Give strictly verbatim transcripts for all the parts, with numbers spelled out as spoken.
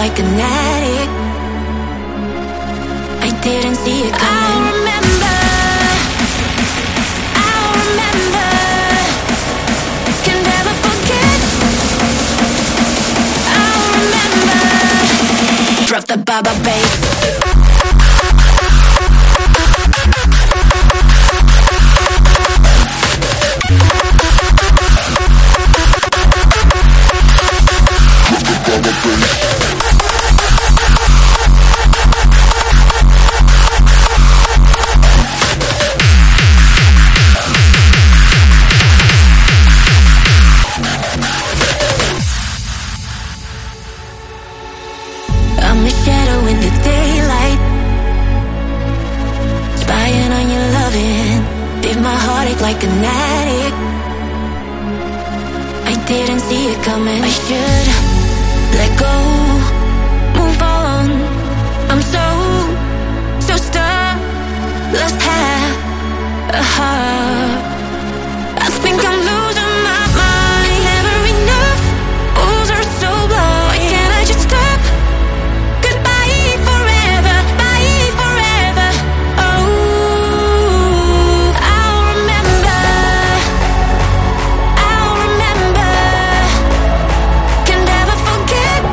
like an addict. I didn't see it coming. I remember, I remember, can never forget. I remember, drop the baba bass. I'm a shadow in the daylight, spying on your loving. Did my heart ache like an addict. I didn't see it coming. I should let go, move on. I'm so, so stuck, lost half a heart. I think I'm losing my mind. It's never enough, walls are so blind. Why can't I just stop? Goodbye forever, bye forever. Oh, I'll remember, I'll remember, can never forget.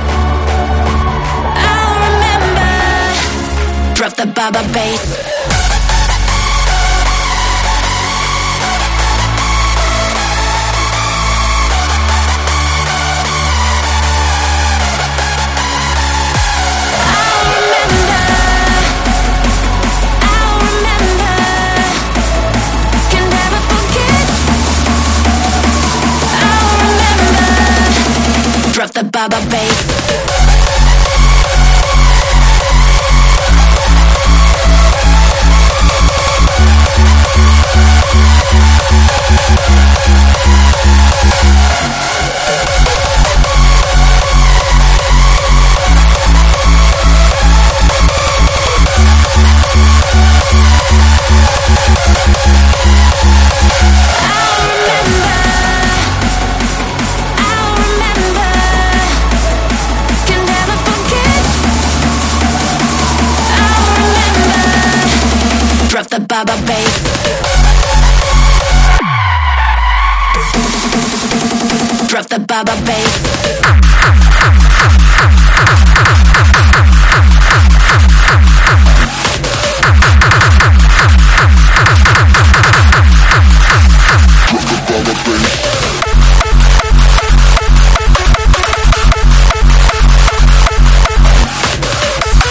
I'll remember, drop the baba bass. Drop the baba bass. Drop the baba bass. Drop the baba bass.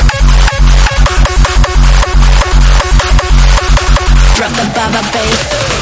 Drop the baba bass.